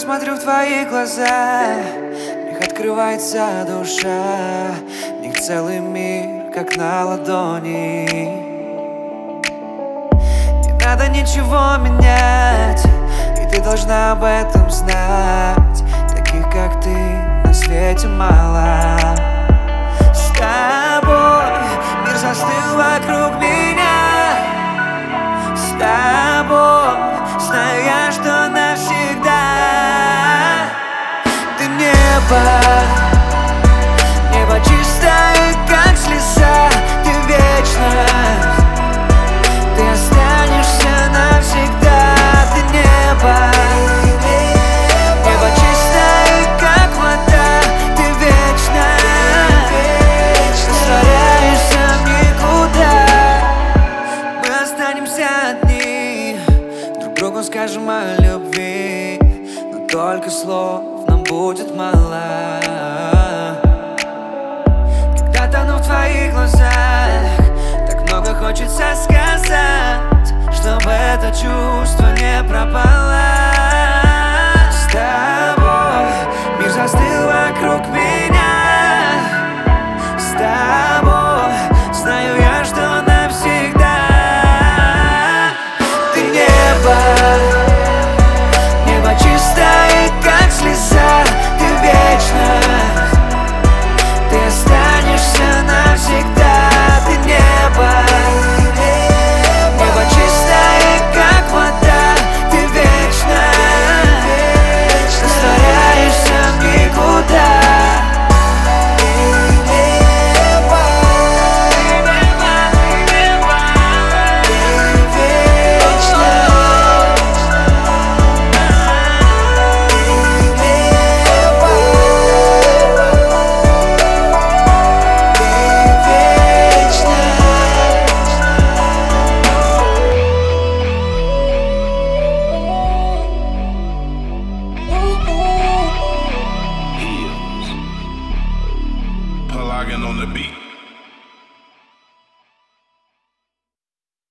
смотрю в твои глаза, в них открывается душа, в них целый мир, как на ладони. Не надо ничего менять, и ты должна об этом знать. Таких, как ты, на свете мало. С тобой мир застыл вокруг меня. С тобой знаю я, что навсегда. Ты небо, небо чистое, как слеза. Ты вечность, ты останешься навсегда. Ты небо, небо чистое, как вода. Ты вечность, растворяешься в никуда. Мы останемся одни, друг другу скажем о любви, но только слов нам будет мало. Когда тону в твоих глазах, так много хочется сказать, чтобы это чувство не пропало. С тобой мир застыл вокруг меня. С тобой знаю я, что навсегда. Ты небо, небо чистое, как слеза. Ты вечность, ты останешься навсегда. Ты небо, небо чистое, как вода. Ты вечность, растворяешься в никуда. Pelagan on the beat.